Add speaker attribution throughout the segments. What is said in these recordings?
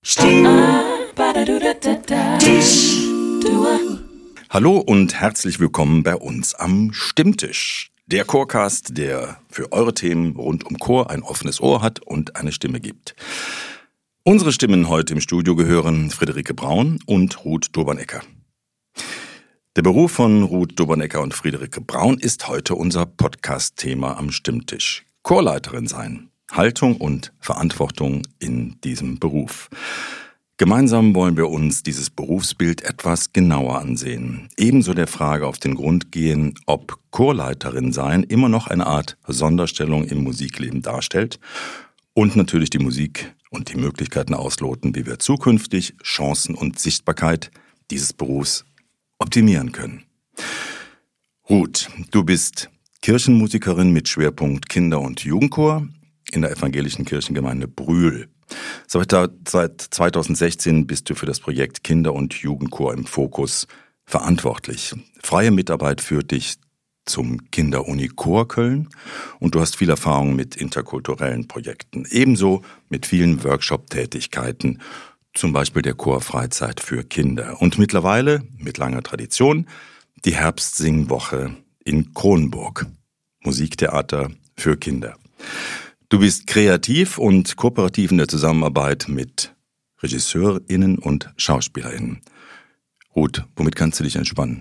Speaker 1: Hallo und herzlich willkommen bei uns am Stimmtisch. Der Chorcast, der für eure Themen rund um Chor ein offenes Ohr hat und eine Stimme gibt. Unsere Stimmen heute im Studio gehören Friederike Braun und Ruth Dobernecker. Der Beruf von Ruth Dobernecker und Friederike Braun ist heute unser Podcast-Thema am Stimmtisch. Chorleiterin sein, Haltung und Verantwortung in diesem Beruf. Gemeinsam wollen wir uns dieses Berufsbild etwas genauer ansehen. Ebenso der Frage auf den Grund gehen, ob Chorleiterin sein immer noch eine Art Sonderstellung im Musikleben darstellt und natürlich die Musik und die Möglichkeiten ausloten, wie wir zukünftig Chancen und Sichtbarkeit dieses Berufs optimieren können. Ruth, du bist Kirchenmusikerin mit Schwerpunkt Kinder- und Jugendchor in der evangelischen Kirchengemeinde Brühl. Seit 2016 bist du für das Projekt Kinder- und Jugendchor im Fokus verantwortlich. Freie Mitarbeit führt dich zum Kinderuni Chor Köln und du hast viel Erfahrung mit interkulturellen Projekten, ebenso mit vielen Workshop-Tätigkeiten, zum Beispiel der Chorfreizeit für Kinder und mittlerweile, mit langer Tradition, die Herbstsingwoche in Kronburg, Musiktheater für Kinder. Du bist kreativ und kooperativ in der Zusammenarbeit mit RegisseurInnen und SchauspielerInnen. Ruth, womit kannst du dich entspannen?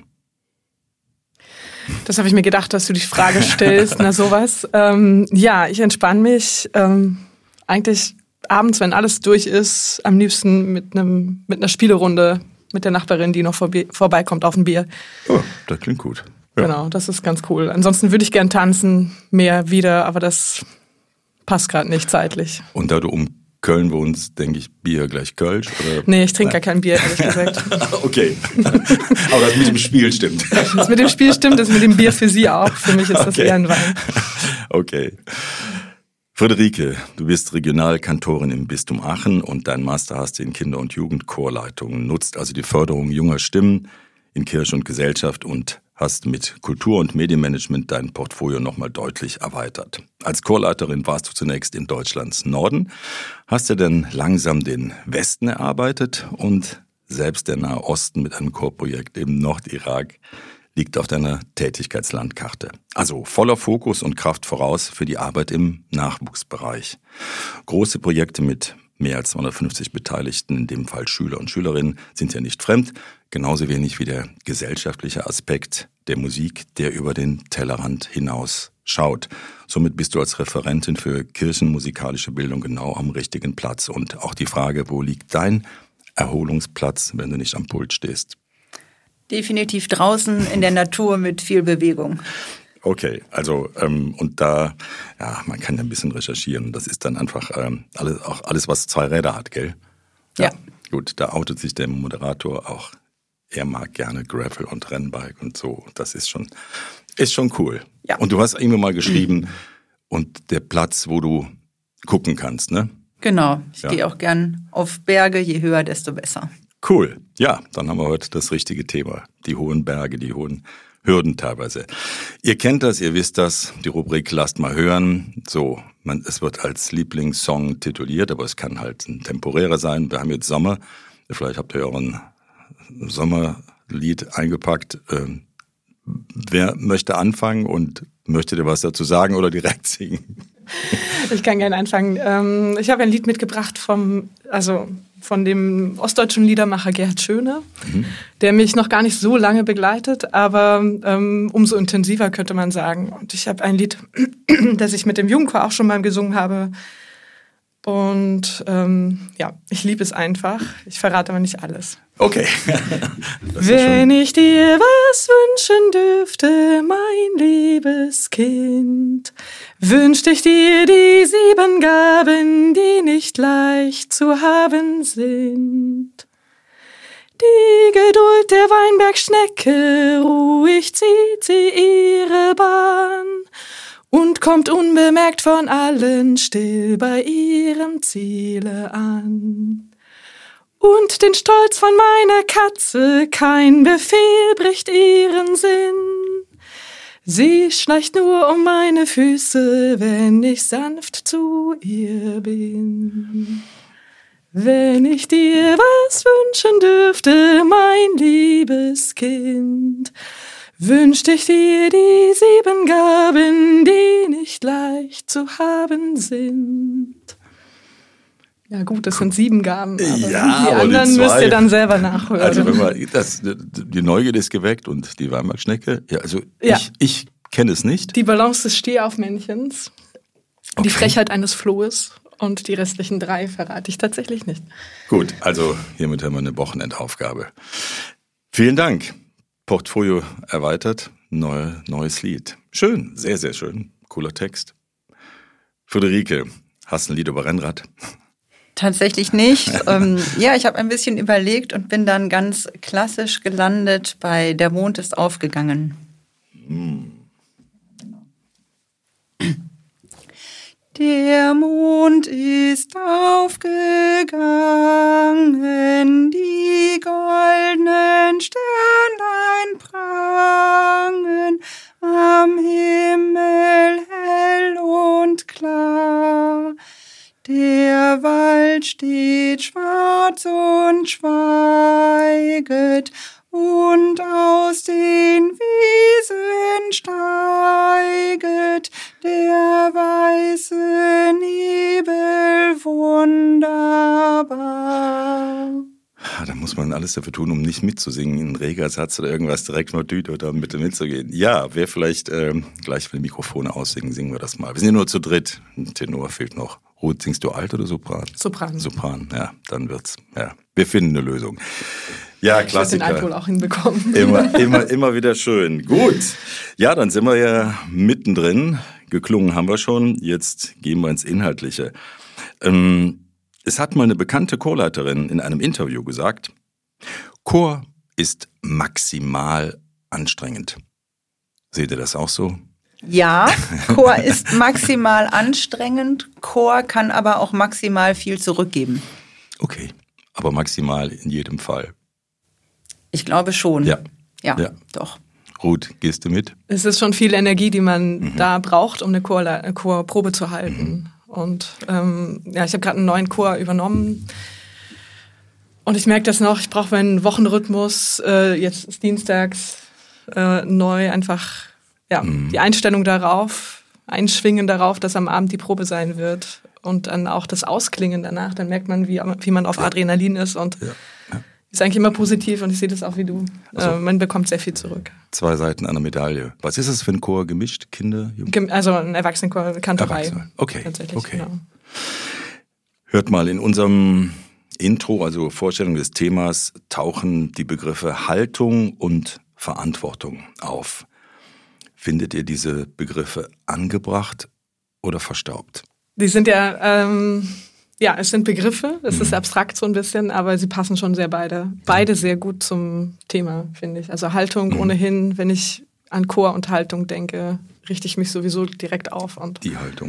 Speaker 2: Das habe ich mir gedacht, dass du die Frage stellst, na sowas. Ja, ich entspanne mich eigentlich abends, wenn alles durch ist, am liebsten mit einer Spielerunde mit der Nachbarin, die noch vorbeikommt auf ein Bier.
Speaker 1: Oh, das klingt gut. Ja.
Speaker 2: Genau, das ist ganz cool. Ansonsten würde ich gern tanzen, mehr wieder, aber das passt gerade nicht zeitlich.
Speaker 1: Und da du um Köln wohnst, denke ich, Bier gleich Kölsch? Oder?
Speaker 2: Nee, ich trinke gar kein Bier, ehrlich gesagt.
Speaker 1: Okay, aber das mit dem Spiel stimmt.
Speaker 2: Das mit dem Spiel stimmt, das mit dem Bier für sie auch. Für mich ist das eher ein Wein.
Speaker 1: Okay. Friederike, du bist Regionalkantorin im Bistum Aachen und dein Master hast du in Kinder- und Jugendchorleitung, nutzt also die Förderung junger Stimmen in Kirche und Gesellschaft und hast mit Kultur- und Medienmanagement dein Portfolio nochmal deutlich erweitert. Als Chorleiterin warst du zunächst in Deutschlands Norden, hast dir dann langsam den Westen erarbeitet und selbst der Nahe Osten mit einem Chorprojekt im Nordirak liegt auf deiner Tätigkeitslandkarte. Also voller Fokus und Kraft voraus für die Arbeit im Nachwuchsbereich. Große Projekte mit mehr als 250 Beteiligten, in dem Fall Schüler und Schülerinnen, sind ja nicht fremd. Genauso wenig wie der gesellschaftliche Aspekt der Musik, der über den Tellerrand hinaus schaut. Somit bist du als Referentin für kirchenmusikalische Bildung genau am richtigen Platz. Und auch die Frage, wo liegt dein Erholungsplatz, wenn du nicht am Pult stehst?
Speaker 3: Definitiv draußen in der Natur mit viel Bewegung.
Speaker 1: Okay, also und da, ja, man kann ja ein bisschen recherchieren. Das ist dann einfach alles, was zwei Räder hat, gell?
Speaker 3: Ja.
Speaker 1: Gut, da outet sich der Moderator auch. Er mag gerne Gravel und Rennbike und so. Das ist schon cool.
Speaker 3: Ja.
Speaker 1: Und du hast irgendwann mal geschrieben, und der Platz, wo du gucken kannst, ne?
Speaker 3: Genau, ich gehe auch gern auf Berge, je höher, desto besser.
Speaker 1: Cool, ja, dann haben wir heute das richtige Thema. Die hohen Berge, die hohen Hürden teilweise. Ihr kennt das, ihr wisst das, die Rubrik Lasst mal hören. So, es wird als Lieblingssong tituliert, aber es kann halt ein temporärer sein. Wir haben jetzt Sommer, vielleicht habt ihr euren Sommerlied eingepackt. Wer möchte anfangen und möchtet ihr was dazu sagen oder direkt singen?
Speaker 2: Ich kann gerne anfangen. Ich habe ein Lied mitgebracht von dem ostdeutschen Liedermacher Gerhard Schöne, der mich noch gar nicht so lange begleitet, aber umso intensiver könnte man sagen. Und ich habe ein Lied, das ich mit dem Jugendchor auch schon mal gesungen habe. Und ich liebe es einfach. Ich verrate aber nicht alles.
Speaker 1: Okay.
Speaker 2: Wenn ich dir was wünschen dürfte, mein liebes Kind, wünschte ich dir die 7 Gaben, die nicht leicht zu haben sind. Die Geduld der Weinbergschnecke, ruhig zieht sie ihre Bahn und kommt unbemerkt von allen still bei ihrem Ziele an. Und den Stolz von meiner Katze, kein Befehl bricht ihren Sinn. Sie schleicht nur um meine Füße, wenn ich sanft zu ihr bin. Wenn ich dir was wünschen dürfte, mein liebes Kind, wünschte ich dir die 7 Gaben, die nicht leicht zu haben sind. Ja gut, das sind 7 Gaben, aber die anderen müsst ihr dann selber nachhören.
Speaker 1: Also wenn man die Neugierde ist geweckt und die Weinbergschnecke, ich kenne es nicht.
Speaker 2: Die Balance des Stehaufmännchens, die Frechheit eines Flohes und die restlichen 3 verrate ich tatsächlich nicht.
Speaker 1: Gut, also hiermit haben wir eine Wochenendaufgabe. Vielen Dank. Portfolio erweitert, neues Lied. Schön, sehr, sehr schön. Cooler Text. Friederike, hast du ein Lied über Rennrad?
Speaker 3: Tatsächlich nicht. Ich habe ein bisschen überlegt und bin dann ganz klassisch gelandet bei Der Mond ist aufgegangen. Der Mond ist aufgegangen, die goldenen Sternlein prangen am Himmel hell und klar. Der Wald steht schwarz und schweiget, und aus den Wiesen steiget der weiße Nebel wunderbar.
Speaker 1: Da muss man alles dafür tun, um nicht mitzusingen. Ein reger Satz oder irgendwas direkt mal Düt oder bitte mitzugehen. Ja, wer vielleicht gleich, wenn die Mikrofone aussingen, singen wir das mal. Wir sind ja nur zu dritt. Ein Tenor fehlt noch. Ruth, singst du Alt oder Sopran?
Speaker 2: Sopran.
Speaker 1: Sopran, ja, dann wird's. Ja, wir finden eine Lösung. Ja, Klassiker.
Speaker 2: Ich werde den Alt wohl auch hinbekommen.
Speaker 1: Immer wieder schön. Gut. Ja, dann sind wir ja mittendrin. Geklungen haben wir schon. Jetzt gehen wir ins Inhaltliche. Es hat mal eine bekannte Chorleiterin in einem Interview gesagt, Chor ist maximal anstrengend. Seht ihr das auch so?
Speaker 3: Ja, Chor ist maximal anstrengend, Chor kann aber auch maximal viel zurückgeben.
Speaker 1: Okay, aber maximal in jedem Fall.
Speaker 3: Ich glaube schon.
Speaker 1: Ja,
Speaker 3: doch.
Speaker 1: Ruth, gehst du mit?
Speaker 2: Es ist schon viel Energie, die man da braucht, um eine Chorprobe zu halten. Und ich habe gerade einen neuen Chor übernommen. Und ich merke das noch, ich brauche meinen Wochenrhythmus, jetzt ist dienstags neu einfach die Einstellung darauf, Einschwingen darauf, dass am Abend die Probe sein wird. Und dann auch das Ausklingen danach, dann merkt man, wie man auf Adrenalin ist und ist eigentlich immer positiv und ich sehe das auch wie du. Also, man bekommt sehr viel zurück.
Speaker 1: 2 Seiten einer Medaille. Was ist es für ein Chor? Gemischt? Kinder?
Speaker 2: Also ein Erwachsenenchor, Kantorei.
Speaker 1: Okay.
Speaker 2: Tatsächlich, genau.
Speaker 1: Hört mal, in unserem Intro, also Vorstellung des Themas, tauchen die Begriffe Haltung und Verantwortung auf. Findet ihr diese Begriffe angebracht oder verstaubt?
Speaker 2: Die sind es sind Begriffe, es ist abstrakt so ein bisschen, aber sie passen schon beide sehr gut zum Thema, finde ich. Also Haltung ohnehin, wenn ich an Chor und Haltung denke, richte ich mich sowieso direkt auf. Und
Speaker 1: die Haltung.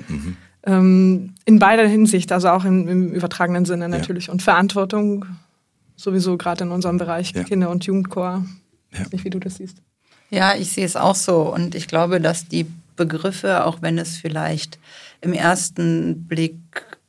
Speaker 2: In beider Hinsicht, also auch im übertragenen Sinne natürlich. Und Verantwortung sowieso gerade in unserem Bereich Kinder- und Jugendchor. Ich weiß nicht, wie du das siehst.
Speaker 3: Ja, ich sehe es auch so und ich glaube, dass die Begriffe, auch wenn es vielleicht im ersten Blick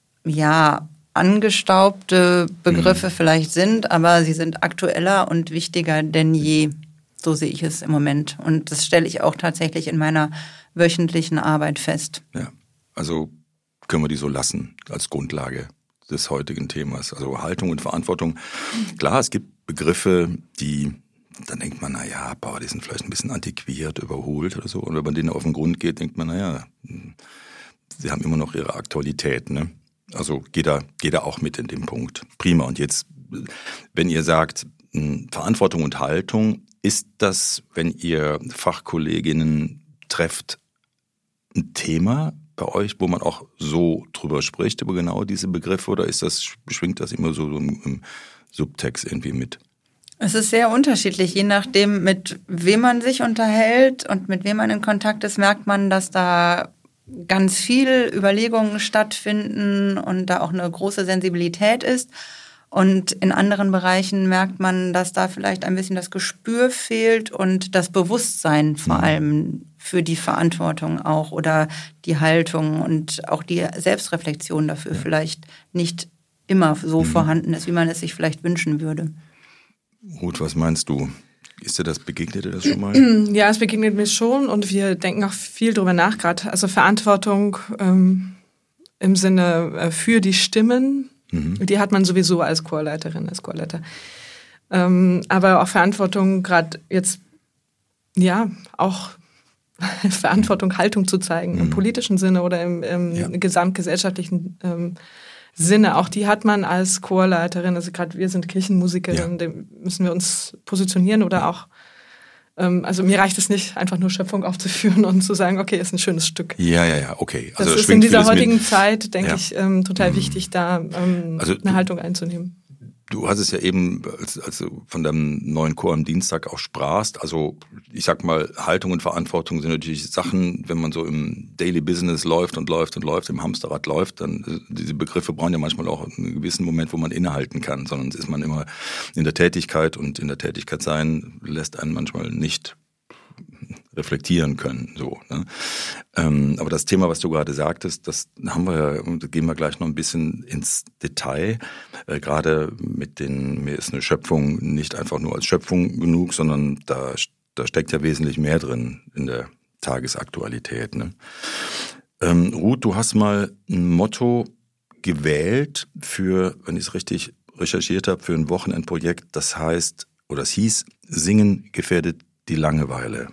Speaker 3: angestaubte Begriffe vielleicht sind, aber sie sind aktueller und wichtiger denn je. So sehe ich es im Moment. Und das stelle ich auch tatsächlich in meiner wöchentlichen Arbeit fest.
Speaker 1: Ja, also können wir die so lassen als Grundlage des heutigen Themas. Also Haltung und Verantwortung. Klar, es gibt Begriffe, dann denkt man, die sind vielleicht ein bisschen antiquiert, überholt oder so. Und wenn man denen auf den Grund geht, denkt man, sie haben immer noch ihre Aktualität, ne? Also geht da auch mit in dem Punkt. Prima. Und jetzt, wenn ihr sagt, Verantwortung und Haltung, ist das, wenn ihr Fachkolleginnen trefft, ein Thema bei euch, wo man auch so drüber spricht, über genau diese Begriffe, oder schwingt das immer so im Subtext irgendwie mit?
Speaker 3: Es ist sehr unterschiedlich, je nachdem, mit wem man sich unterhält und mit wem man in Kontakt ist, merkt man, dass da ganz viel Überlegungen stattfinden und da auch eine große Sensibilität ist. Und in anderen Bereichen merkt man, dass da vielleicht ein bisschen das Gespür fehlt und das Bewusstsein vor allem für die Verantwortung auch oder die Haltung und auch die Selbstreflexion dafür vielleicht nicht immer so vorhanden ist, wie man es sich vielleicht wünschen würde.
Speaker 1: Ruth, was meinst du? Begegnet dir das schon mal?
Speaker 2: Ja, es begegnet mir schon und wir denken auch viel drüber nach, gerade also Verantwortung im Sinne für die Stimmen, die hat man sowieso als Chorleiterin, als Chorleiter. Aber auch Verantwortung gerade jetzt, ja, auch Verantwortung, Haltung zu zeigen, im politischen Sinne oder im gesamtgesellschaftlichen Sinne. Auch die hat man als Chorleiterin, also gerade wir sind Kirchenmusikerinnen, da müssen wir uns positionieren oder auch, also mir reicht es nicht, einfach nur Schöpfung aufzuführen und zu sagen, okay, ist ein schönes Stück.
Speaker 1: Ja, okay. Also
Speaker 2: das ist in dieser heutigen Zeit, denke ich, total wichtig, da eine Haltung einzunehmen.
Speaker 1: Du hast es ja eben, als du von deinem neuen Chor am Dienstag auch sprachst, also ich sag mal, Haltung und Verantwortung sind natürlich Sachen, wenn man so im Daily Business läuft, im Hamsterrad läuft, dann diese Begriffe brauchen ja manchmal auch einen gewissen Moment, wo man innehalten kann, sondern ist man immer in der Tätigkeit und in der Tätigkeit sein lässt einen manchmal nicht reflektieren können, so, ne? Aber das Thema, was du gerade sagtest, das haben wir ja, da gehen wir gleich noch ein bisschen ins Detail. Gerade mir ist eine Schöpfung nicht einfach nur als Schöpfung genug, sondern da steckt ja wesentlich mehr drin in der Tagesaktualität, ne? Ruth, du hast mal ein Motto gewählt für, wenn ich es richtig recherchiert habe, für ein Wochenendprojekt, das hieß, Singen gefährdet die Langeweile.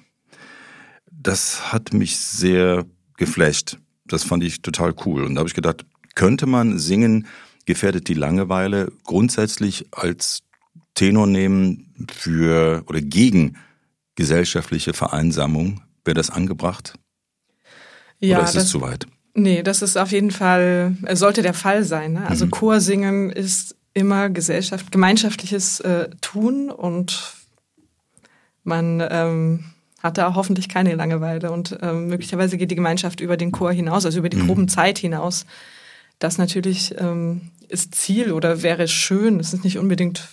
Speaker 1: Das hat mich sehr geflasht. Das fand ich total cool. Und da habe ich gedacht, könnte man Singen gefährdet die Langeweile grundsätzlich als Tenor nehmen für oder gegen gesellschaftliche Vereinsamung? Wäre das angebracht?
Speaker 2: Ja,
Speaker 1: oder ist es zu weit?
Speaker 2: Nee, das ist auf jeden Fall, sollte der Fall sein, ne? Also Chorsingen ist immer gemeinschaftliches Tun und man hat da hoffentlich keine Langeweile und möglicherweise geht die Gemeinschaft über den Chor hinaus, also über die Probenzeit hinaus. Das natürlich ist Ziel oder wäre schön. Das ist nicht unbedingt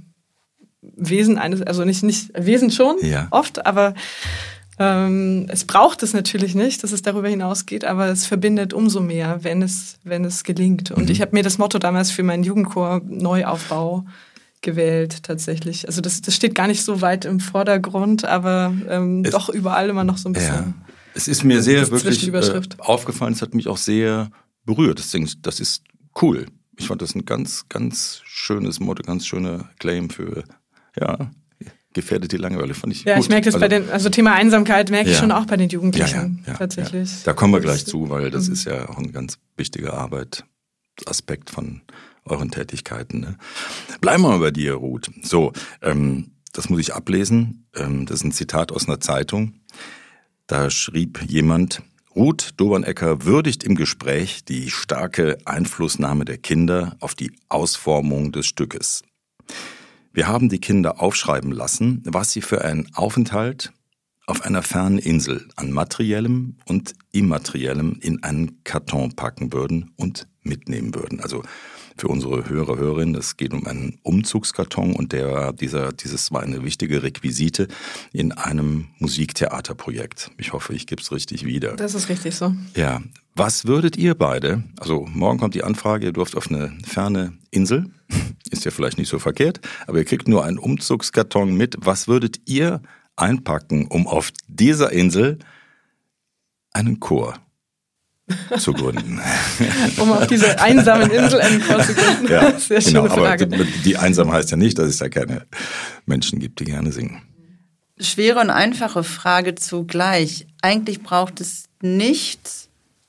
Speaker 2: Wesen eines, also nicht Wesen schon, oft, aber es braucht es natürlich nicht, dass es darüber hinausgeht, aber es verbindet umso mehr, wenn es gelingt. Und ich habe mir das Motto damals für meinen Jugendchor Neuaufbau gewählt tatsächlich. Also das steht gar nicht so weit im Vordergrund, aber doch überall immer noch so ein bisschen.
Speaker 1: Ja. Es ist mir sehr wirklich aufgefallen, es hat mich auch sehr berührt. Das ist cool. Ich fand das ein ganz, ganz schönes Motto, ganz schöner Claim für, gefährdet die Langeweile, fand ich gut.
Speaker 2: Ich merke das also Thema Einsamkeit merke ich schon auch bei den Jugendlichen tatsächlich.
Speaker 1: Ja. Da kommen wir gleich zu, weil das ist ja auch ein ganz wichtiger Aspekt von euren Tätigkeiten. Ne? Bleiben wir mal bei dir, Ruth. So, das muss ich ablesen. Das ist ein Zitat aus einer Zeitung. Da schrieb jemand: Ruth Dobernecker würdigt im Gespräch die starke Einflussnahme der Kinder auf die Ausformung des Stückes. Wir haben die Kinder aufschreiben lassen, was sie für einen Aufenthalt auf einer fernen Insel an Materiellem und Immateriellem in einen Karton packen würden und mitnehmen würden. Also für unsere Hörerinnen, es geht um einen Umzugskarton und dieses war eine wichtige Requisite in einem Musiktheaterprojekt. Ich hoffe, ich gebe es richtig wieder.
Speaker 2: Das ist richtig so.
Speaker 1: Ja, was würdet ihr beide, also morgen kommt die Anfrage, ihr dürft auf eine ferne Insel, ist ja vielleicht nicht so verkehrt, aber ihr kriegt nur einen Umzugskarton mit. Was würdet ihr einpacken, um auf dieser Insel einen Chor zu gründen?
Speaker 2: Um auf dieser einsamen Insel einen Chor zu gründen?
Speaker 1: Ja,
Speaker 2: sehr schöne Frage.
Speaker 1: Aber die einsam heißt ja nicht, dass es da keine Menschen gibt, die gerne singen.
Speaker 3: Schwere und einfache Frage zugleich. Eigentlich braucht es nichts.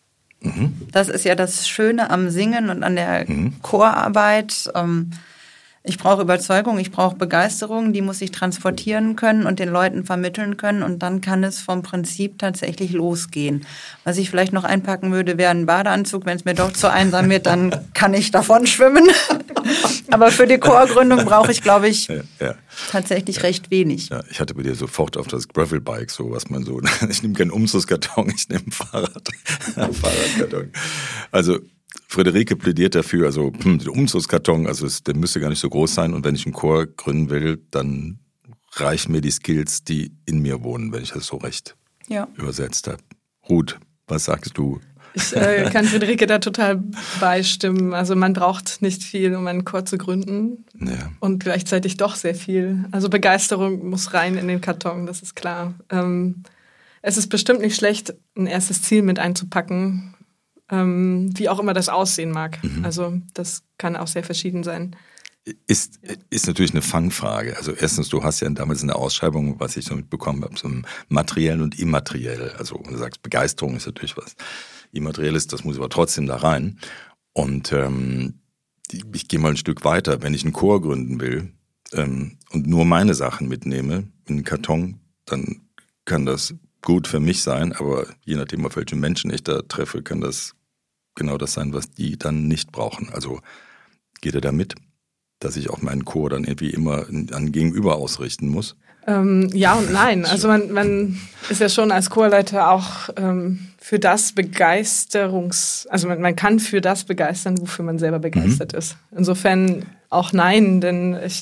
Speaker 3: Das ist ja das Schöne am Singen und an der Chorarbeit. Ich brauche Überzeugung, ich brauche Begeisterung, die muss ich transportieren können und den Leuten vermitteln können und dann kann es vom Prinzip tatsächlich losgehen. Was ich vielleicht noch einpacken würde, wäre ein Badeanzug. Wenn es mir doch zu einsam wird, dann kann ich davon schwimmen. Aber für die Chorgründung brauche ich, glaube ich, tatsächlich recht wenig.
Speaker 1: Ja, ich hatte bei dir sofort auf das Gravelbike so, was man so, ich nehme keinen Umzugskarton, ich nehme einen Fahrradkarton. Also Friederike plädiert dafür, also der Umzugskarton, also der müsste gar nicht so groß sein und wenn ich einen Chor gründen will, dann reichen mir die Skills, die in mir wohnen, wenn ich das so recht übersetzt habe. Ruth, was sagst du?
Speaker 2: Ich kann Friederike da total beistimmen. Also man braucht nicht viel, um einen Chor zu gründen und gleichzeitig doch sehr viel. Also Begeisterung muss rein in den Karton, das ist klar. Es ist bestimmt nicht schlecht, ein erstes Ziel mit einzupacken, wie auch immer das aussehen mag. Also das kann auch sehr verschieden sein.
Speaker 1: Ist natürlich eine Fangfrage. Also erstens, du hast ja damals in der Ausschreibung, was ich so mitbekommen habe, so materiell und immateriell. Also du sagst, Begeisterung ist natürlich was Immaterielles, das muss aber trotzdem da rein. Und ich gehe mal ein Stück weiter. Wenn ich einen Chor gründen will und nur meine Sachen mitnehme in den Karton, dann kann das gut für mich sein, aber je nachdem, auf welche Menschen ich da treffe, kann das genau das sein, was die dann nicht brauchen. Also geht ihr da mit, dass ich auch meinen Chor dann irgendwie immer an Gegenüber ausrichten muss?
Speaker 2: Ja und nein. Also man ist ja schon als Chorleiter auch für das also man kann für das begeistern, wofür man selber begeistert ist. Insofern auch nein, denn ich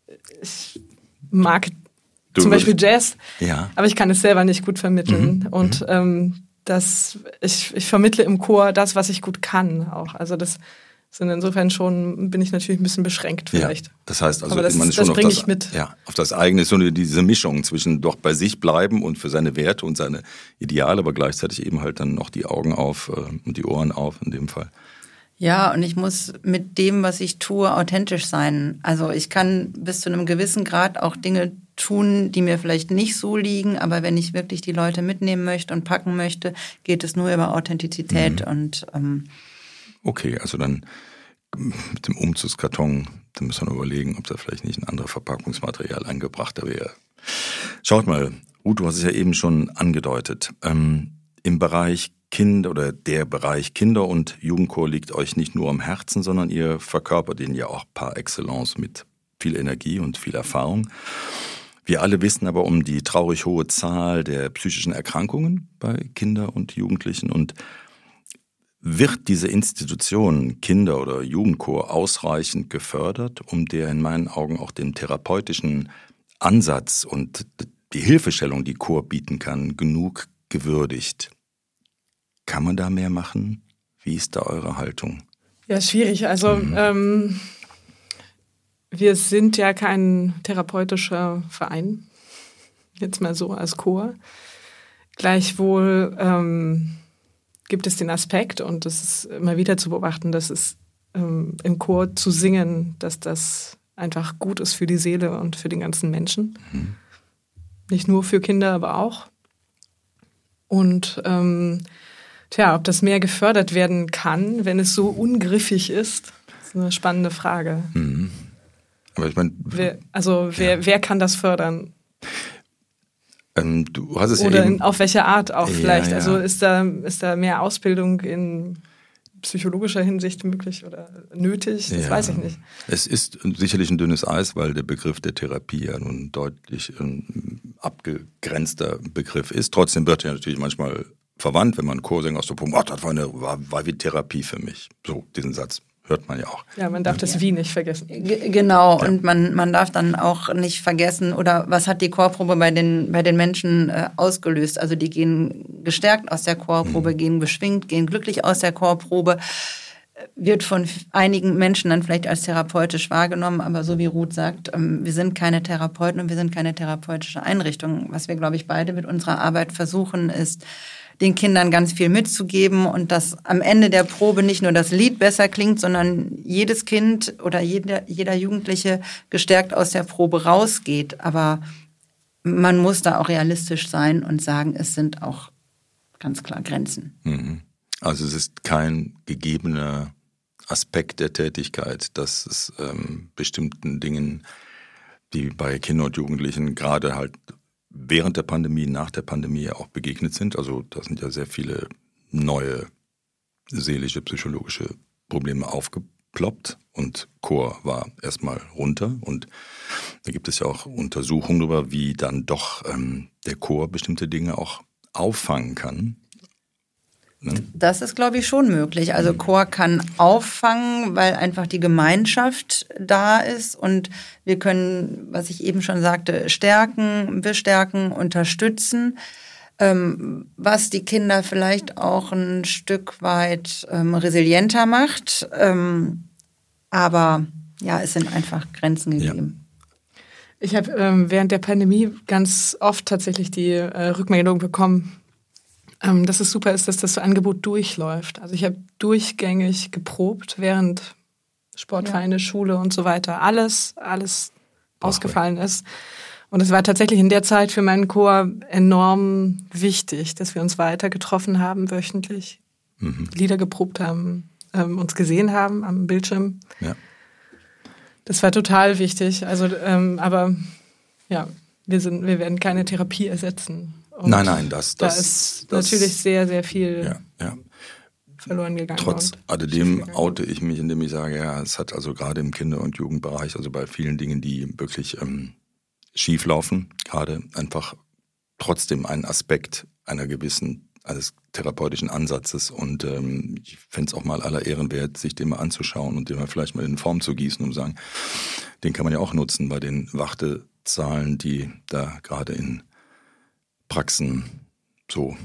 Speaker 2: mag zum Beispiel Jazz, aber ich kann es selber nicht gut vermitteln. Und ich vermittle im Chor das, was ich gut kann auch. Also das sind insofern schon, bin ich natürlich ein bisschen beschränkt vielleicht.
Speaker 1: Ja, das heißt also,
Speaker 2: das
Speaker 1: man schon
Speaker 2: bringe ich mit.
Speaker 1: Ja, auf das eigene, so diese Mischung zwischen doch bei sich bleiben und für seine Werte und seine Ideale, aber gleichzeitig eben halt dann noch die Augen auf und die Ohren auf in dem Fall.
Speaker 3: Ja, und ich muss mit dem, was ich tue, authentisch sein. Also ich kann bis zu einem gewissen Grad auch Dinge tun, die mir vielleicht nicht so liegen, aber wenn ich wirklich die Leute mitnehmen möchte und packen möchte, geht es nur über Authentizität und
Speaker 1: okay, also dann mit dem Umzugskarton, da müssen wir überlegen, ob da vielleicht nicht ein anderes Verpackungsmaterial angebrachter wäre. Schaut mal, Ruth, du hast es ja eben schon angedeutet. Im Bereich der Bereich Kinder- und Jugendchor liegt euch nicht nur am Herzen, sondern ihr verkörpert ihn ja auch par excellence mit viel Energie und viel Erfahrung. Wir alle wissen aber um die traurig hohe Zahl der psychischen Erkrankungen bei Kindern und Jugendlichen. Und wird diese Institution Kinder- oder Jugendchor ausreichend gefördert, um der in meinen Augen auch den therapeutischen Ansatz und die Hilfestellung, die Chor bieten kann, genug gewürdigt? Kann man da mehr machen? Wie ist da eure Haltung?
Speaker 2: Ja, schwierig. Also wir sind ja kein therapeutischer Verein, jetzt mal so als Chor. Gleichwohl gibt es den Aspekt, und das ist immer wieder zu beobachten, dass es im Chor zu singen, dass das einfach gut ist für die Seele und für den ganzen Menschen. Nicht nur für Kinder, aber auch. Und ob das mehr gefördert werden kann, wenn es so ungriffig ist eine spannende Frage.
Speaker 1: Aber ich meine,
Speaker 2: wer kann das fördern?
Speaker 1: Du hast es
Speaker 2: Oder
Speaker 1: ja eben,
Speaker 2: auf welche Art auch vielleicht?
Speaker 1: Ja.
Speaker 2: Also ist da mehr Ausbildung in psychologischer Hinsicht möglich oder nötig? Das weiß ich nicht.
Speaker 1: Es ist sicherlich ein dünnes Eis, weil der Begriff der Therapie ja nun deutlich abgegrenzter Begriff ist. Trotzdem wird er natürlich manchmal verwandt, wenn man Chorsänger aus so Punkt, das war wie Therapie für mich. So, diesen Satz hört man ja auch.
Speaker 2: Ja, man darf das Wie nicht vergessen.
Speaker 3: Genau, und man darf dann auch nicht vergessen, oder was hat die Chorprobe bei den Menschen ausgelöst? Also die gehen gestärkt aus der Chorprobe, gehen beschwingt, gehen glücklich aus der Chorprobe, wird von einigen Menschen dann vielleicht als therapeutisch wahrgenommen, aber so wie Ruth sagt, wir sind keine Therapeuten und wir sind keine therapeutische Einrichtung. Was wir, glaube ich, beide mit unserer Arbeit versuchen, ist, den Kindern ganz viel mitzugeben und dass am Ende der Probe nicht nur das Lied besser klingt, sondern jedes Kind oder jeder Jugendliche gestärkt aus der Probe rausgeht. Aber man muss da auch realistisch sein und sagen, es sind auch ganz klar Grenzen.
Speaker 1: Also es ist kein gegebener Aspekt der Tätigkeit, dass es bestimmten Dingen, die bei Kindern und Jugendlichen gerade halt während der Pandemie, nach der Pandemie auch begegnet sind. Also da sind ja sehr viele neue seelische, psychologische Probleme aufgeploppt und Chor war erstmal runter. Und da gibt es ja auch Untersuchungen darüber, wie dann doch der Chor bestimmte Dinge auch auffangen kann. Ne?
Speaker 3: Das ist, glaube ich, schon möglich. Also Chor kann auffangen, weil einfach die Gemeinschaft da ist und wir können, was ich eben schon sagte, stärken, bestärken, unterstützen. was die Kinder vielleicht auch ein Stück weit resilienter macht. Aber ja, es sind einfach Grenzen gegeben.
Speaker 2: Ja. Ich habe während der Pandemie ganz oft tatsächlich die Rückmeldung bekommen, dass es super ist, dass das Angebot durchläuft. Also ich habe durchgängig geprobt, während Sportvereine, Schule und so weiter, alles ausgefallen ist. Und es war tatsächlich in der Zeit für meinen Chor enorm wichtig, dass wir uns weiter getroffen haben, wöchentlich, Lieder geprobt haben, uns gesehen haben am Bildschirm. Ja. Das war total wichtig. Also, aber ja, wir werden keine Therapie ersetzen. Und
Speaker 1: nein,
Speaker 2: da ist natürlich sehr, sehr viel verloren gegangen.
Speaker 1: Trotz alledem oute ich mich, indem ich sage, ja, es hat also gerade im Kinder- und Jugendbereich, also bei vielen Dingen, die wirklich schief laufen, gerade einfach trotzdem einen Aspekt eines therapeutischen Ansatzes. Und ich fände es auch mal aller Ehren wert, sich den mal anzuschauen und den mal vielleicht mal in Form zu gießen und sagen, den kann man ja auch nutzen bei den Wartezahlen, die da gerade in Praxen so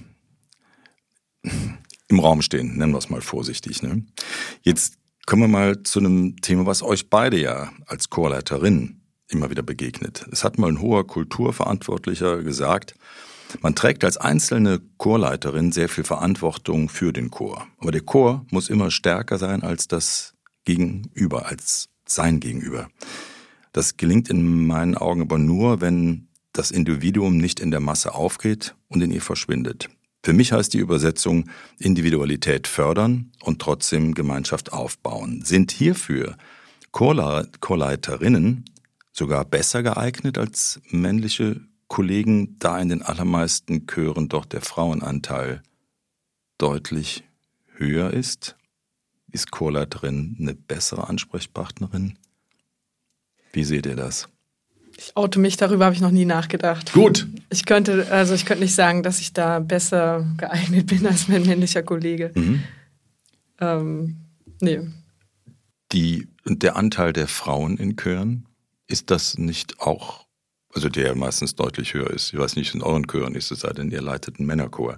Speaker 1: im Raum stehen, nennen wir es mal vorsichtig. Ne? Jetzt kommen wir mal zu einem Thema, was euch beide ja als Chorleiterin immer wieder begegnet. Es hat mal ein hoher Kulturverantwortlicher gesagt, man trägt als einzelne Chorleiterin sehr viel Verantwortung für den Chor. Aber der Chor muss immer stärker sein als das Gegenüber, als sein Gegenüber. Das gelingt in meinen Augen aber nur, wenn das Individuum nicht in der Masse aufgeht und in ihr verschwindet. Für mich heißt die Übersetzung Individualität fördern und trotzdem Gemeinschaft aufbauen. Sind hierfür Chorleiterinnen sogar besser geeignet als männliche Kollegen, da in den allermeisten Chören doch der Frauenanteil deutlich höher ist? Ist Chorleiterin eine bessere Ansprechpartnerin? Wie seht ihr das?
Speaker 2: Ich oute mich, darüber habe ich noch nie nachgedacht.
Speaker 1: Gut.
Speaker 2: Ich könnte nicht sagen, dass ich da besser geeignet bin als mein männlicher Kollege. Nee.
Speaker 1: Der Anteil der Frauen in Chören, ist das nicht auch, also der meistens deutlich höher ist? Ich weiß nicht, in euren Chören ist es, sei denn, ihr leitet einen Männerchor.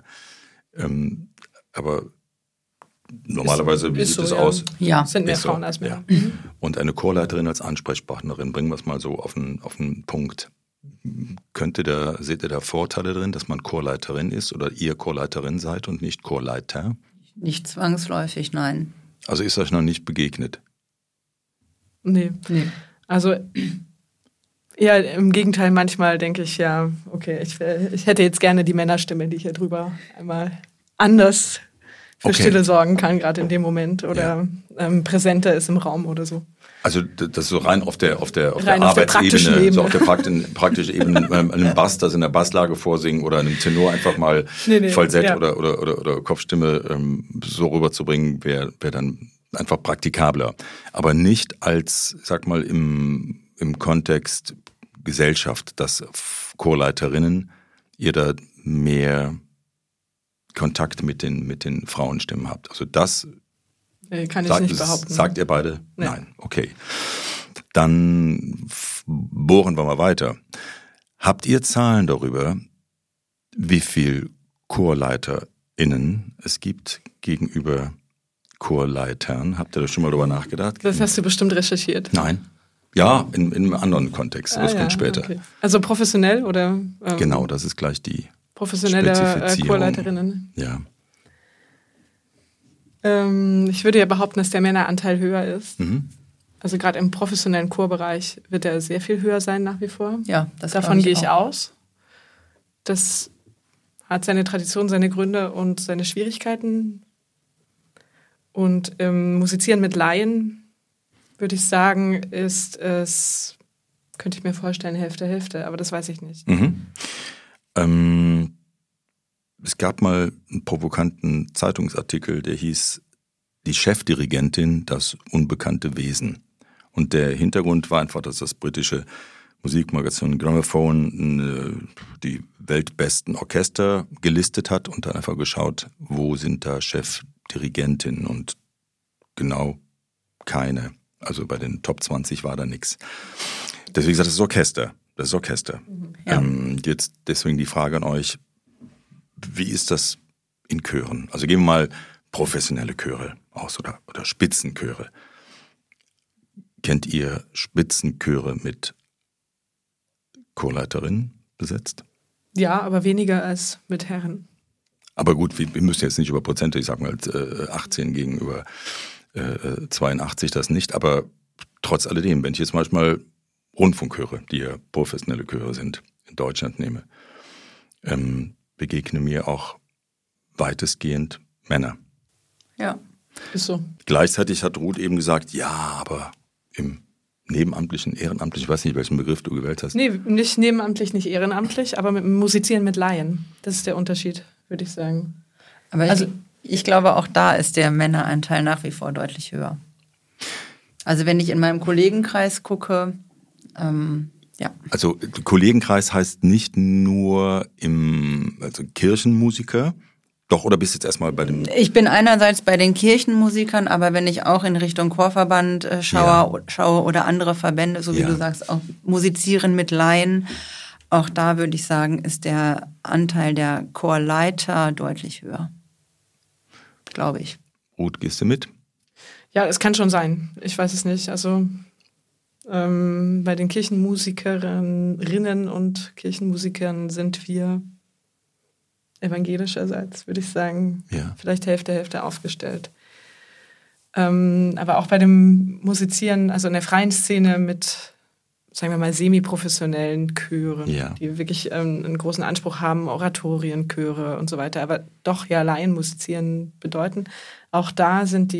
Speaker 1: Aber normalerweise, wie sieht das aus?
Speaker 2: Ja, sind mehr Frauen als Männer.
Speaker 1: Ja. Und eine Chorleiterin als Ansprechpartnerin, bringen wir es mal so auf einen Punkt. Seht ihr da Vorteile drin, dass man Chorleiterin ist oder ihr Chorleiterin seid und nicht Chorleiter?
Speaker 3: Nicht zwangsläufig, nein.
Speaker 1: Also ist euch noch nicht begegnet?
Speaker 2: Nee. Also eher im Gegenteil, manchmal denke ich, ja, okay, ich hätte jetzt gerne die Männerstimme, die hier drüber einmal anders für Stille sorgen kann, gerade in dem Moment, oder präsenter ist im Raum oder so.
Speaker 1: Also das ist so rein auf der Arbeitsebene, so auf der praktischen Ebene, einem Bass, das in der Basslage vorsingen oder einem Tenor einfach mal Falsett oder Kopfstimme so rüberzubringen, wäre dann einfach praktikabler. Aber nicht als, sag mal, im Kontext Gesellschaft, dass Chorleiterinnen ihr da mehr Kontakt mit den Frauenstimmen habt. Also das
Speaker 2: kann ich nicht behaupten.
Speaker 1: Sagt ihr beide? Nee. Nein. Okay. Dann bohren wir mal weiter. Habt ihr Zahlen darüber, wie viel ChorleiterInnen es gibt gegenüber Chorleitern? Habt ihr da schon mal drüber nachgedacht?
Speaker 2: Das hast du bestimmt recherchiert.
Speaker 1: Nein. Ja, in einem anderen Kontext. Das kommt später. Okay.
Speaker 2: Also professionell oder?
Speaker 1: Genau, das ist gleich die
Speaker 2: professionelle Chorleiterinnen.
Speaker 1: Ja.
Speaker 2: Ich würde ja behaupten, dass der Männeranteil höher ist. Also gerade im professionellen Chorbereich wird er sehr viel höher sein nach wie vor.
Speaker 3: Ja,
Speaker 2: davon gehe ich aus. Das hat seine Tradition, seine Gründe und seine Schwierigkeiten. Und im Musizieren mit Laien, würde ich sagen, ist es, könnte ich mir vorstellen, Hälfte, aber das weiß ich nicht.
Speaker 1: Es gab mal einen provokanten Zeitungsartikel, der hieß Die Chefdirigentin, das unbekannte Wesen. Und der Hintergrund war einfach, dass das britische Musikmagazin Gramophone die weltbesten Orchester gelistet hat und dann einfach geschaut, wo sind da Chefdirigentinnen, und genau keine. Also bei den Top 20 war da nichts. Deswegen gesagt, das ist Orchester. Ja. Jetzt deswegen die Frage an euch, wie ist das in Chören? Also gehen wir mal professionelle Chöre aus oder Spitzenchöre. Kennt ihr Spitzenchöre mit Chorleiterinnen besetzt?
Speaker 2: Ja, aber weniger als mit Herren.
Speaker 1: Aber gut, wir müssen jetzt nicht über Prozente, ich sag mal 18 gegenüber 82, das nicht. Aber trotz alledem, wenn ich jetzt manchmal Rundfunkchöre, die ja professionelle Chöre sind, in Deutschland nehme, begegnen mir auch weitestgehend Männer.
Speaker 3: Ja,
Speaker 2: ist so.
Speaker 1: Gleichzeitig hat Ruth eben gesagt, ja, aber im nebenamtlichen, ehrenamtlichen, ich weiß nicht, welchen Begriff du gewählt hast.
Speaker 2: Nee, nicht nebenamtlich, nicht ehrenamtlich, aber mit Musizieren mit Laien. Das ist der Unterschied, würde ich sagen.
Speaker 3: Aber ich glaube, auch da ist der Männeranteil nach wie vor deutlich höher. Also wenn ich in meinem Kollegenkreis gucke, ja.
Speaker 1: Also Kollegenkreis heißt nicht nur also Kirchenmusiker, doch, oder bist du jetzt erstmal bei dem...
Speaker 3: Ich bin einerseits bei den Kirchenmusikern, aber wenn ich auch in Richtung Chorverband schaue oder andere Verbände, so wie du sagst, auch musizieren mit Laien, auch da würde ich sagen, ist der Anteil der Chorleiter deutlich höher. Glaube ich.
Speaker 1: Ruth, gehst du mit?
Speaker 2: Ja, es kann schon sein. Ich weiß es nicht. Also bei den Kirchenmusikerinnen und Kirchenmusikern sind wir evangelischerseits, würde ich sagen, vielleicht Hälfte aufgestellt. Aber auch bei dem Musizieren, also in der freien Szene mit, sagen wir mal, semi-professionellen Chören, die wirklich einen großen Anspruch haben, Oratorienchöre und so weiter, aber doch Laien musizieren bedeuten. Auch da sind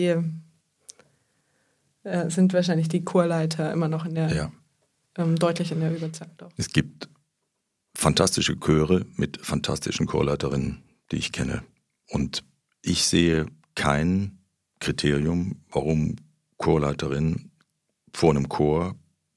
Speaker 2: wahrscheinlich die Chorleiter immer noch in der deutlich in der Überzahl. Doch.
Speaker 1: Es gibt fantastische Chöre mit fantastischen Chorleiterinnen, die ich kenne. Und ich sehe kein Kriterium, warum Chorleiterin vor einem Chor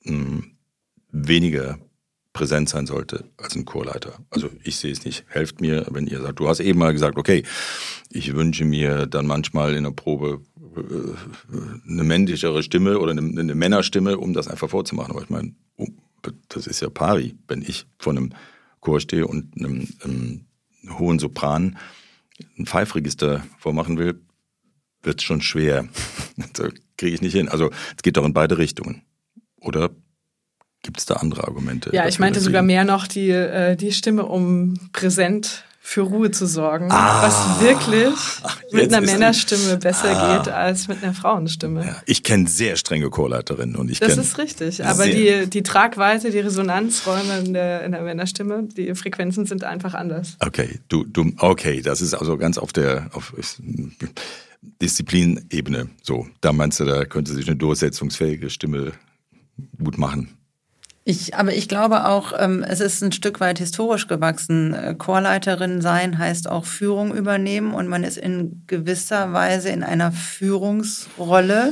Speaker 1: weniger präsent sein sollte als ein Chorleiter. Also ich sehe es nicht. Helft mir, wenn ihr sagt, du hast eben mal gesagt, okay, ich wünsche mir dann manchmal in der Probe eine männlichere Stimme oder eine Männerstimme, um das einfach vorzumachen. Aber ich meine, das ist ja pari, wenn ich vor einem Chor stehe und einem hohen Sopran ein Pfeifregister vormachen will, wird es schon schwer. Das kriege ich nicht hin. Also es geht doch in beide Richtungen. Oder gibt es da andere Argumente?
Speaker 2: Ja, ich meinte sogar mehr noch die Stimme, um präsent für Ruhe zu sorgen, was wirklich mit einer Männerstimme besser geht als mit einer Frauenstimme.
Speaker 1: Ja, ich kenne sehr strenge Chorleiterinnen. Und
Speaker 2: das ist richtig, aber die Tragweite, die Resonanzräume in der Männerstimme, die Frequenzen sind einfach anders.
Speaker 1: Okay, okay, das ist also ganz auf Disziplinebene so. Da meinst du, da könnte sich eine durchsetzungsfähige Stimme gut machen.
Speaker 3: Aber ich glaube auch, es ist ein Stück weit historisch gewachsen. Chorleiterin sein heißt auch Führung übernehmen und man ist in gewisser Weise in einer Führungsrolle,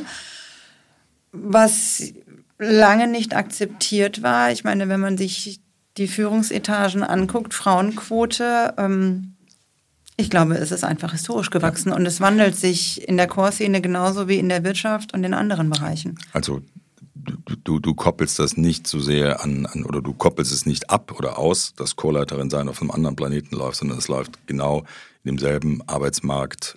Speaker 3: was lange nicht akzeptiert war. Ich meine, wenn man sich die Führungsetagen anguckt, Frauenquote, ich glaube, es ist einfach historisch gewachsen und es wandelt sich in der Chorszene genauso wie in der Wirtschaft und in anderen Bereichen.
Speaker 1: Also du koppelst das nicht so sehr an oder du koppelst es nicht ab oder aus, dass Chorleiterin sein auf einem anderen Planeten läuft, sondern es läuft genau in demselben Arbeitsmarkt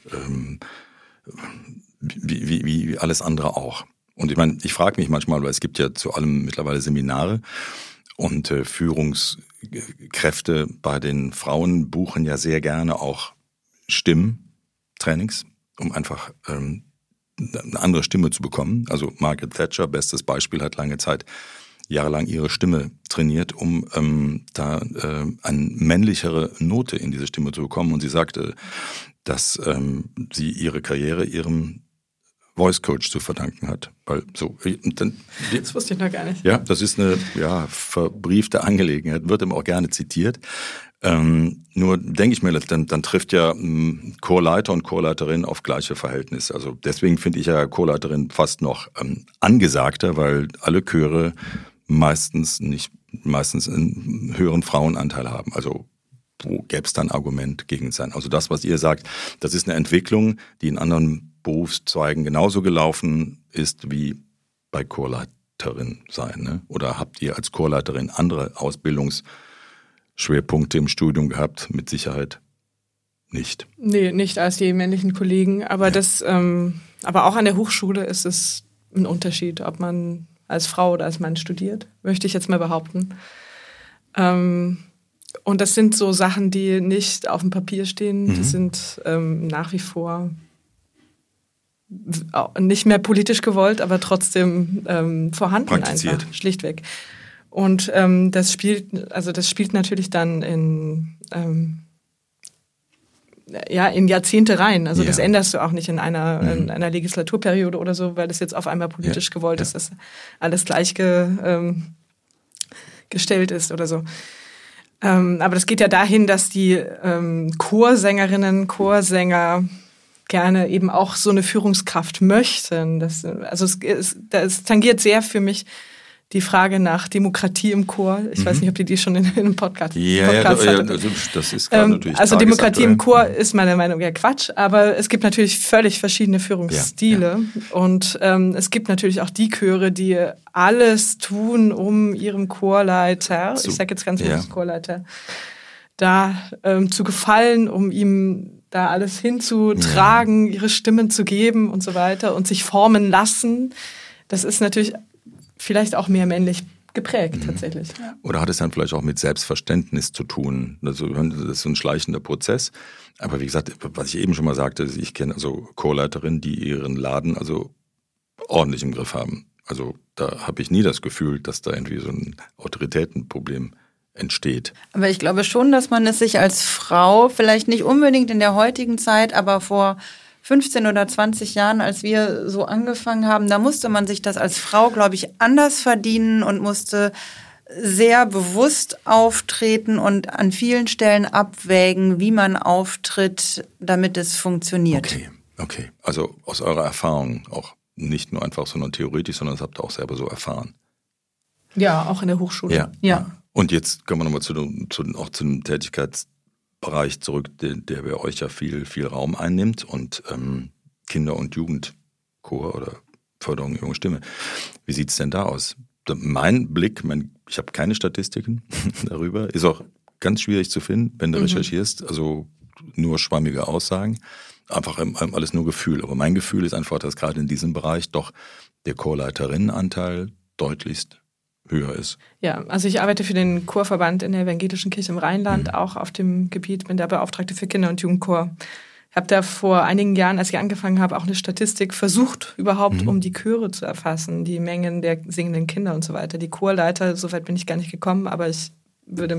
Speaker 1: wie alles andere auch. Und ich meine, ich frage mich manchmal, weil es gibt ja zu allem mittlerweile Seminare und Führungskräfte bei den Frauen buchen ja sehr gerne auch Stimmtrainings, um einfach eine andere Stimme zu bekommen. Also Margaret Thatcher, bestes Beispiel, hat lange Zeit, jahrelang ihre Stimme trainiert, um eine männlichere Note in diese Stimme zu bekommen. Und sie sagte, dass sie ihre Karriere ihrem Voice Coach zu verdanken hat. Weil
Speaker 2: das wusste ich noch gar nicht.
Speaker 1: Ja, das ist eine verbriefte Angelegenheit, wird immer auch gerne zitiert. Nur denke ich mir, dann trifft ja Chorleiter und Chorleiterin auf gleiche Verhältnisse. Also deswegen finde ich ja Chorleiterin fast noch angesagter, weil alle Chöre meistens einen höheren Frauenanteil haben. Also wo gäbe es dann Argument gegen sein? Also das, was ihr sagt, das ist eine Entwicklung, die in anderen Berufszweigen genauso gelaufen ist wie bei Chorleiterin sein. Ne? Oder habt ihr als Chorleiterin andere Ausbildungsschwerpunkte im Studium gehabt? Mit Sicherheit. nicht.
Speaker 2: Nee, nicht als die männlichen Kollegen. Aber aber auch an der Hochschule ist es ein Unterschied, ob man als Frau oder als Mann studiert, möchte ich jetzt mal behaupten. Und das sind so Sachen, die nicht auf dem Papier stehen. Die sind nach wie vor nicht mehr politisch gewollt, aber trotzdem vorhanden
Speaker 1: praktiziert.
Speaker 2: Einfach, schlichtweg. Und das spielt natürlich dann in Jahrzehnte rein. Also das änderst du auch nicht in einer Legislaturperiode oder so, weil das jetzt auf einmal politisch gewollt ist, dass alles gleich gestellt ist oder so. Aber das geht ja dahin, dass die Chorsängerinnen, Chorsänger gerne eben auch so eine Führungskraft möchten. Es tangiert sehr für mich die Frage nach Demokratie im Chor. Ich weiß nicht, ob die schon in einem Podcast hattet.
Speaker 1: Das ist gerade natürlich
Speaker 2: also Demokratie im Chor ist meiner Meinung nach Quatsch, aber es gibt natürlich völlig verschiedene Führungsstile. Und es gibt natürlich auch die Chöre, die alles tun, um ihrem Chorleiter, ich sage jetzt ganz bewusst Chorleiter, da zu gefallen, um ihm da alles hinzutragen, ihre Stimmen zu geben und so weiter und sich formen lassen. Das ist natürlich vielleicht auch mehr männlich geprägt tatsächlich.
Speaker 1: Oder hat es dann vielleicht auch mit Selbstverständnis zu tun? Also das ist so ein schleichender Prozess. Aber wie gesagt, was ich eben schon mal sagte, ich kenne also Chorleiterinnen, die ihren Laden also ordentlich im Griff haben. Also da habe ich nie das Gefühl, dass da irgendwie so ein Autoritätenproblem entsteht.
Speaker 3: Aber ich glaube schon, dass man es sich als Frau, vielleicht nicht unbedingt in der heutigen Zeit, aber vor 15 oder 20 Jahren, als wir so angefangen haben, da musste man sich das als Frau, glaube ich, anders verdienen und musste sehr bewusst auftreten und an vielen Stellen abwägen, wie man auftritt, damit es funktioniert.
Speaker 1: Okay. Also aus eurer Erfahrung auch nicht nur einfach, sondern theoretisch, sondern das habt ihr auch selber so erfahren.
Speaker 2: Ja, auch in der Hochschule.
Speaker 1: Ja. Und jetzt kommen wir nochmal zu dem Tätigkeitsbereich zurück, der bei euch ja viel Raum einnimmt und Kinder- und Jugendchor oder Förderung junger Stimme. Wie sieht es denn da aus? Mein Blick, ich habe keine Statistiken darüber, ist auch ganz schwierig zu finden, wenn du recherchierst, also nur schwammige Aussagen, einfach alles nur Gefühl. Aber mein Gefühl ist einfach, dass gerade in diesem Bereich doch der Chorleiterinnenanteil deutlichst höher ist.
Speaker 2: Ja, also ich arbeite für den Chorverband in der Evangelischen Kirche im Rheinland, auch auf dem Gebiet, bin der Beauftragte für Kinder- und Jugendchor. Ich habe da vor einigen Jahren, als ich angefangen habe, auch eine Statistik versucht, überhaupt um die Chöre zu erfassen, die Mengen der singenden Kinder und so weiter. Die Chorleiter, soweit bin ich gar nicht gekommen, aber ich würde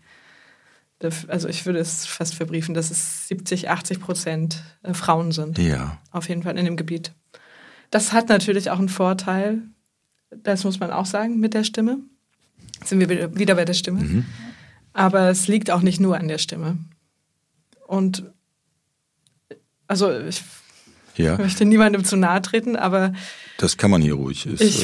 Speaker 2: es fast verbriefen, dass es 70-80% Frauen sind.
Speaker 1: Ja.
Speaker 2: Auf jeden Fall in dem Gebiet. Das hat natürlich auch einen Vorteil, das muss man auch sagen, mit der Stimme. Sind wir wieder bei der Stimme. Aber es liegt auch nicht nur an der Stimme. Und also ich möchte niemandem zu nahe treten, aber
Speaker 1: das kann man hier ruhig.
Speaker 2: Es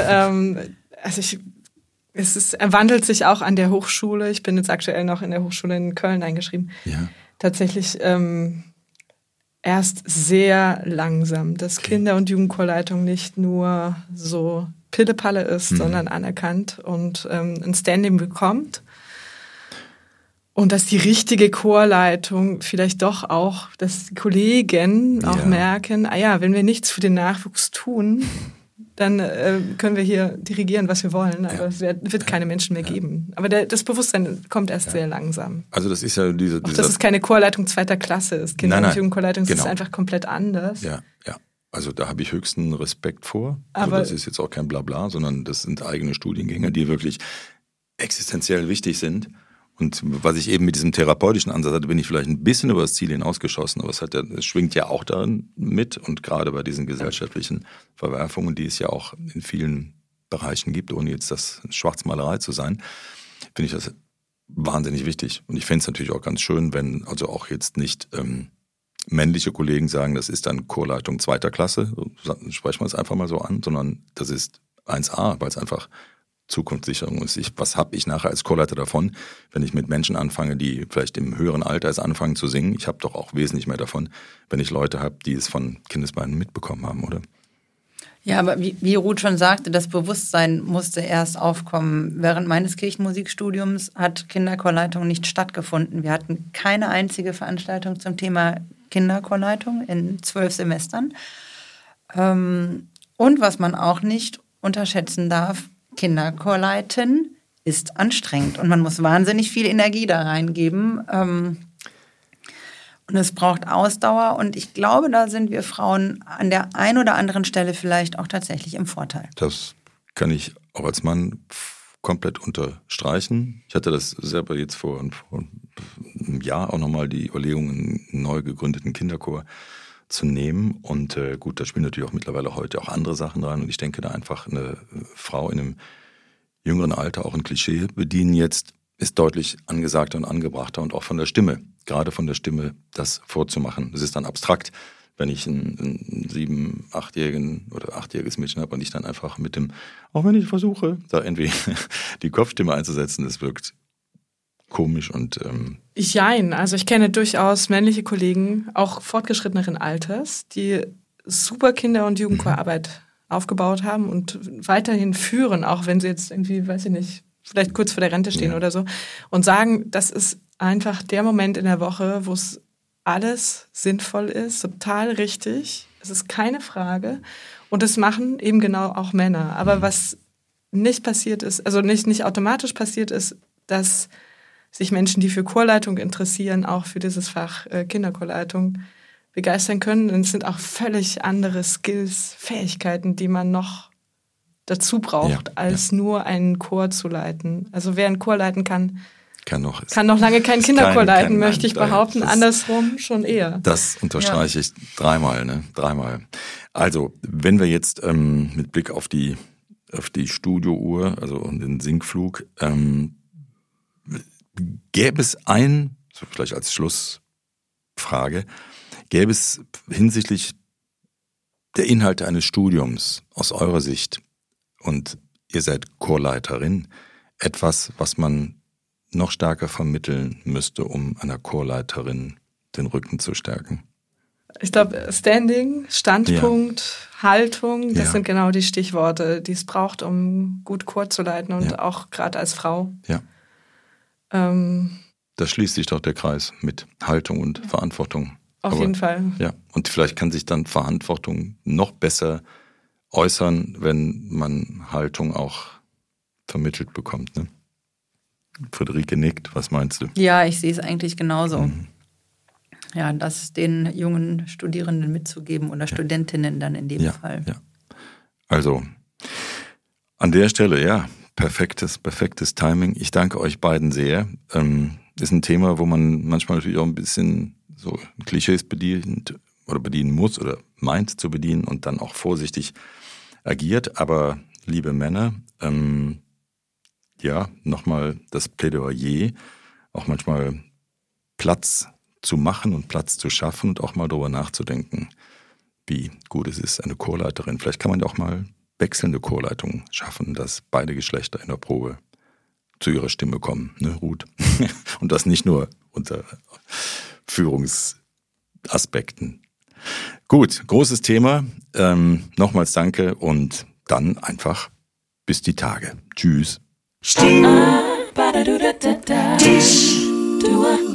Speaker 2: wandelt sich auch an der Hochschule. Ich bin jetzt aktuell noch in der Hochschule in Köln eingeschrieben.
Speaker 1: Ja.
Speaker 2: Tatsächlich erst sehr langsam, dass Kinder- und Jugendchorleitung nicht nur so Pille-Palle ist, sondern anerkannt und ein Standing bekommt. Und dass die richtige Chorleitung vielleicht doch auch, dass die Kollegen auch merken, wenn wir nichts für den Nachwuchs tun, dann können wir hier dirigieren, was wir wollen, aber es wird keine Menschen mehr geben. Aber das Bewusstsein kommt erst sehr langsam.
Speaker 1: Also das ist ja
Speaker 2: dass es keine Chorleitung zweiter Klasse ist. Kinder- und Jugendchorleitung ist einfach komplett anders.
Speaker 1: Ja. Also da habe ich höchsten Respekt vor. Also das ist jetzt auch kein Blabla, sondern das sind eigene Studiengänge, die wirklich existenziell wichtig sind. Und was ich eben mit diesem therapeutischen Ansatz hatte, bin ich vielleicht ein bisschen über das Ziel hinausgeschossen, aber es schwingt ja auch darin mit und gerade bei diesen gesellschaftlichen Verwerfungen, die es ja auch in vielen Bereichen gibt, ohne jetzt das Schwarzmalerei zu sein, finde ich das wahnsinnig wichtig. Und ich fände es natürlich auch ganz schön, wenn also auch jetzt nicht männliche Kollegen sagen, das ist dann Chorleitung zweiter Klasse, sprechen wir es einfach mal so an, sondern das ist 1A, weil es einfach Zukunftssicherung ist. Was habe ich nachher als Chorleiter davon, wenn ich mit Menschen anfange, die vielleicht im höheren Alter erst anfangen zu singen? Ich habe doch auch wesentlich mehr davon, wenn ich Leute habe, die es von Kindesbeinen mitbekommen haben, oder?
Speaker 3: Ja, aber wie Ruth schon sagte, das Bewusstsein musste erst aufkommen. Während meines Kirchenmusikstudiums hat Kinderchorleitung nicht stattgefunden. Wir hatten keine einzige Veranstaltung zum Thema Kinderchorleitung in 12 Semestern. Und was man auch nicht unterschätzen darf, Kinderchorleiten ist anstrengend und man muss wahnsinnig viel Energie da reingeben. Und es braucht Ausdauer und ich glaube, da sind wir Frauen an der einen oder anderen Stelle vielleicht auch tatsächlich im Vorteil.
Speaker 1: Das kann ich auch als Mann komplett unterstreichen. Ich hatte das selber jetzt vor einem Jahr auch nochmal die Überlegung, einen neu gegründeten Kinderchor zu nehmen. Und gut, da spielen natürlich auch mittlerweile heute auch andere Sachen rein. Und ich denke, da einfach eine Frau in einem jüngeren Alter auch ein Klischee bedienen jetzt ist deutlich angesagter und angebrachter und auch von der Stimme, gerade von der Stimme, das vorzumachen. Das ist dann abstrakt, wenn ich einen 7-, 8-jährigen oder 8-jähriges Mädchen habe und ich dann einfach mit dem, auch wenn ich versuche, da irgendwie die Kopfstimme einzusetzen, das wirkt komisch und
Speaker 2: Jein, also ich kenne durchaus männliche Kollegen, auch fortgeschritteneren Alters, die super Kinder- und Jugendchorarbeit aufgebaut haben und weiterhin führen, auch wenn sie jetzt irgendwie, weiß ich nicht, vielleicht kurz vor der Rente stehen oder so und sagen, das ist einfach der Moment in der Woche, wo es alles sinnvoll ist, total richtig, es ist keine Frage und das machen eben genau auch Männer. Aber was nicht passiert ist, also nicht automatisch passiert ist, dass sich Menschen, die für Chorleitung interessieren, auch für dieses Fach Kinderchorleitung begeistern können. Und es sind auch völlig andere Skills, Fähigkeiten, die man noch dazu braucht, als nur einen Chor zu leiten. Also wer einen Chor leiten kann noch lange keinen Kinderchor leiten, möchte ich behaupten. Andersrum schon eher.
Speaker 1: Das unterstreiche ich dreimal. Also, wenn wir jetzt mit Blick auf die Studiouhr, also den Sinkflug, gäbe es so vielleicht als Schlussfrage, gäbe es hinsichtlich der Inhalte eines Studiums aus eurer Sicht, und ihr seid Chorleiterin, etwas, was man noch stärker vermitteln müsste, um einer Chorleiterin den Rücken zu stärken?
Speaker 2: Ich glaube, Standing, Standpunkt, Haltung, das sind genau die Stichworte, die es braucht, um gut Chor zu leiten und auch gerade als Frau.
Speaker 1: Ja. Da schließt sich doch der Kreis mit Haltung und Verantwortung.
Speaker 2: Auf jeden Fall.
Speaker 1: Ja, und vielleicht kann sich dann Verantwortung noch besser äußern, wenn man Haltung auch vermittelt bekommt. Ne? Friederike nickt, was meinst du?
Speaker 3: Ja, ich sehe es eigentlich genauso. Ja, das den jungen Studierenden mitzugeben oder Studentinnen dann in dem Fall.
Speaker 1: Ja. Also an der Stelle, perfektes Timing. Ich danke euch beiden sehr. Ist ein Thema, wo man manchmal natürlich auch ein bisschen so Klischees bedienen muss oder meint zu bedienen und dann auch vorsichtig agiert. Aber liebe Männer, nochmal das Plädoyer, auch manchmal Platz zu machen und Platz zu schaffen und auch mal darüber nachzudenken, wie gut es ist, eine Chorleiterin. Vielleicht kann man ja auch mal wechselnde Chorleitungen schaffen, dass beide Geschlechter in der Probe zu ihrer Stimme kommen, ne, Ruth? Und das nicht nur unter Führungsaspekten. Gut, großes Thema. Nochmals danke und dann einfach bis die Tage. Tschüss.